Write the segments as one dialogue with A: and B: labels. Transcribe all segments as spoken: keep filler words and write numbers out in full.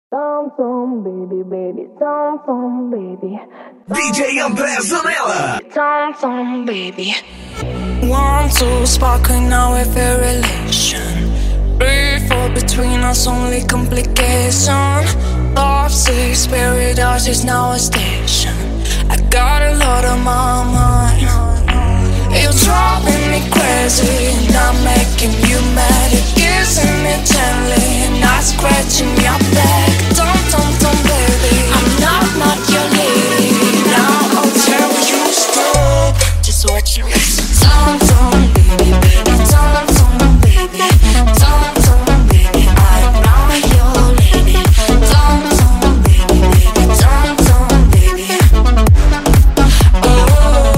A: Tom Tom baby baby Tom Tom baby
B: D J André Zanella.
A: Tom Tom baby. One two sparkling now with a relation. Three four between us only complication. Five six paradise is now a station. I got a lot on my mind. You're driving me crazy and I'm making you mad. You're kissing me gently and I'm scratching your back. Don't, don't, don't, baby, I'm not, not your lady. Now I'll tell you stop. Just watch me. Don't, don't, baby, baby, don't, don't, baby, don't, don't, baby, I'm not your lady. Don't, don't, baby, baby, don't, don't, baby. Oh.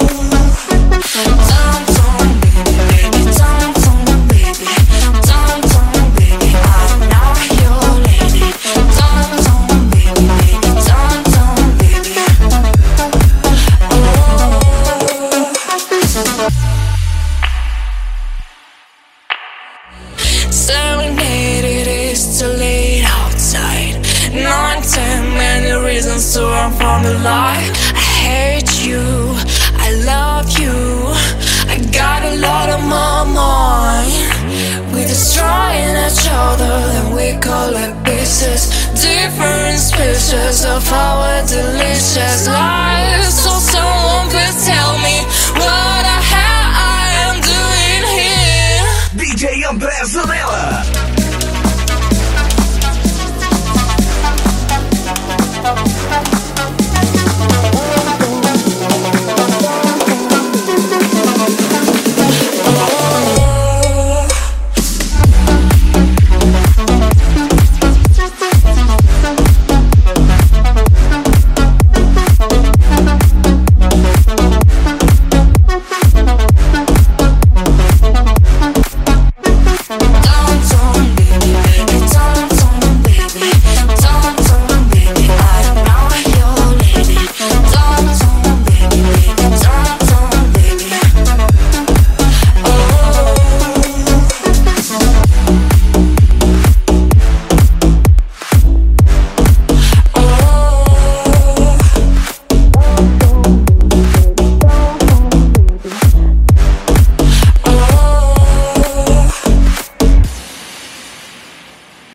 A: Serenade, it is too late outside. Nine, ten, many reasons to run from the light. I hate you, I love you, I got a lot on my mind. We're destroying each other and we collect pieces. Different species of our delicious life.